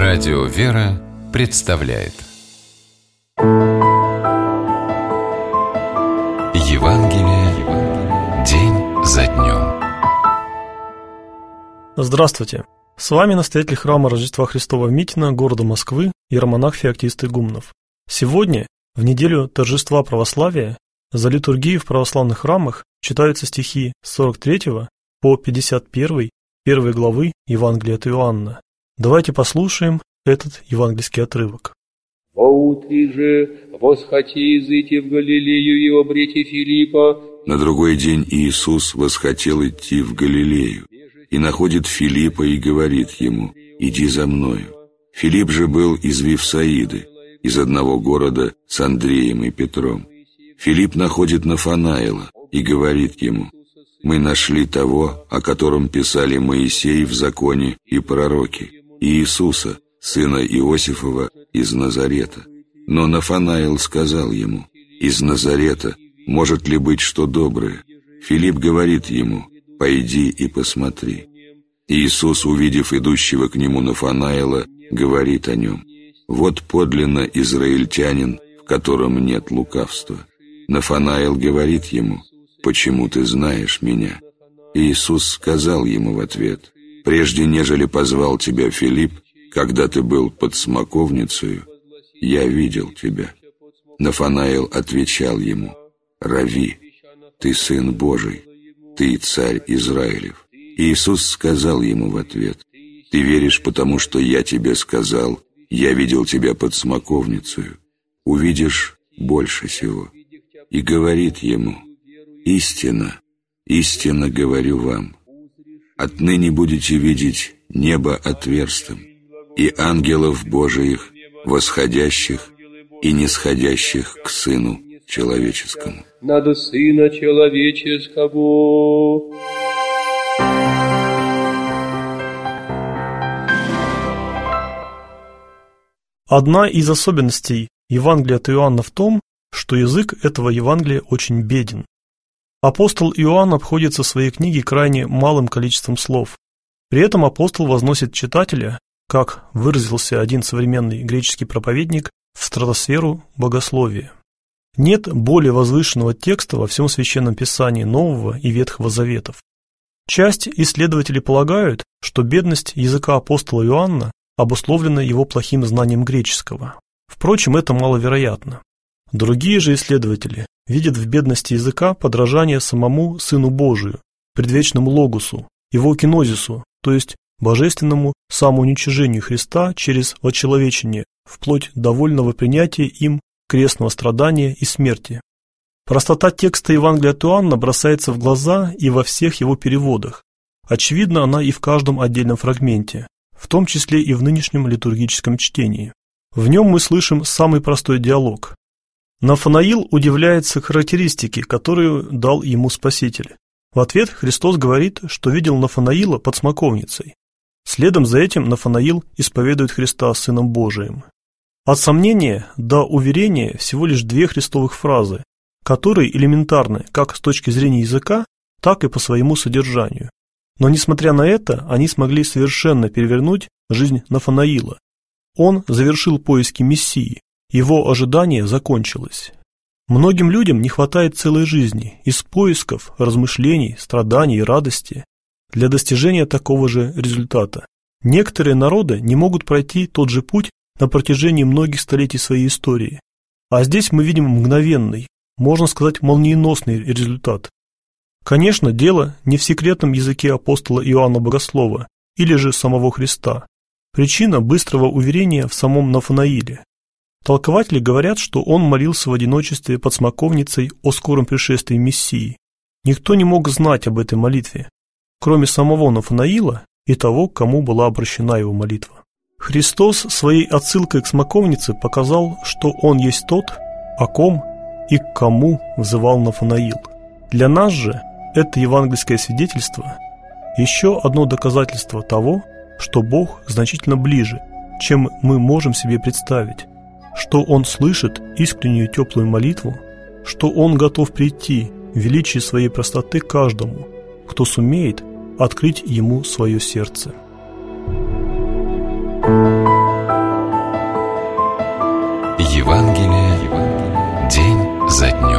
Радио «Вера» представляет Евангелие день за днем. Здравствуйте! С вами настоятель храма Рождества Христова в Митино, города Москвы, иеромонах Феоктист Игумнов. Сегодня, в неделю торжества православия, за литургией в православных храмах читаются стихи с 43 по 51 первой главы Евангелия от Иоанна. Давайте послушаем этот евангельский отрывок. «Поутре же восхоти изыти в Галилею и обрети Филиппа». На другой день Иисус восхотел идти в Галилею и находит Филиппа и говорит ему: «Иди за мною». Филипп же был из Вифсаиды, из одного города с Андреем и Петром. Филипп находит Нафанаила и говорит ему: «Мы нашли того, о котором писали Моисей в законе и пророки, Иисуса, сына Иосифова из Назарета». Но Нафанаил сказал ему: «Из Назарета может ли быть что доброе?» Филипп говорит ему: «Пойди и посмотри». Иисус, увидев идущего к нему Нафанаила, говорит о нем: «Вот подлинно израильтянин, в котором нет лукавства». Нафанаил говорит ему: «Почему ты знаешь меня?» Иисус сказал ему в ответ: «Прежде нежели позвал тебя Филипп, когда ты был под смоковницею, я видел тебя». Нафанаил отвечал ему: «Рави, ты Сын Божий, ты царь Израилев». Иисус сказал ему в ответ: «Ты веришь, потому что я тебе сказал, я видел тебя под смоковницею, увидишь больше сего». И говорит ему: «Истинно, истинно говорю вам, отныне будете видеть небо отверстым и ангелов Божиих, восходящих и нисходящих к Сыну Человеческому». Надо Сына Человеческого. Одна из особенностей Евангелия от Иоанна в том, что язык этого Евангелия очень беден. Апостол Иоанн обходится в своей книге крайне малым количеством слов. При этом апостол возносит читателя, как выразился один современный греческий проповедник, в стратосферу богословия. Нет более возвышенного текста во всем Священном Писании Нового и Ветхого Заветов. Часть исследователей полагают, что бедность языка апостола Иоанна обусловлена его плохим знанием греческого. Впрочем, это маловероятно. Другие же исследователи видят в бедности языка подражание самому Сыну Божию, предвечному Логосу, его кинозису, то есть божественному самоуничижению Христа через очеловечение, вплоть до вольного принятия им крестного страдания и смерти. Простота текста Евангелия от Иоанна бросается в глаза и во всех его переводах. Очевидно, она и в каждом отдельном фрагменте, в том числе и в нынешнем литургическом чтении. В нем мы слышим самый простой диалог. Нафанаил удивляется характеристике, которую дал ему Спаситель. В ответ Христос говорит, что видел Нафанаила под смоковницей. Следом за этим Нафанаил исповедует Христа Сыном Божиим. От сомнения до уверения всего лишь две христовых фразы, которые элементарны как с точки зрения языка, так и по своему содержанию. Но несмотря на это, они смогли совершенно перевернуть жизнь Нафанаила. Он завершил поиски Мессии, его ожидание закончилось. Многим людям не хватает целой жизни из поисков, размышлений, страданий и радости для достижения такого же результата. Некоторые народы не могут пройти тот же путь на протяжении многих столетий своей истории. А здесь мы видим мгновенный, можно сказать, молниеносный результат. Конечно, дело не в секретном языке апостола Иоанна Богослова или же самого Христа. Причина быстрого уверения в самом Нафанаиле. Толкователи говорят, что он молился в одиночестве под смоковницей о скором пришествии Мессии. Никто не мог знать об этой молитве, кроме самого Нафанаила и того, к кому была обращена его молитва. Христос своей отсылкой к смоковнице показал, что Он есть тот, о ком и к кому взывал Нафанаил. Для нас же это евангельское свидетельство еще одно доказательство того, что Бог значительно ближе, чем мы можем себе представить, что Он слышит искреннюю теплую молитву, что Он готов прийти в величии своей простоты каждому, кто сумеет открыть Ему свое сердце. Евангелие день за днем.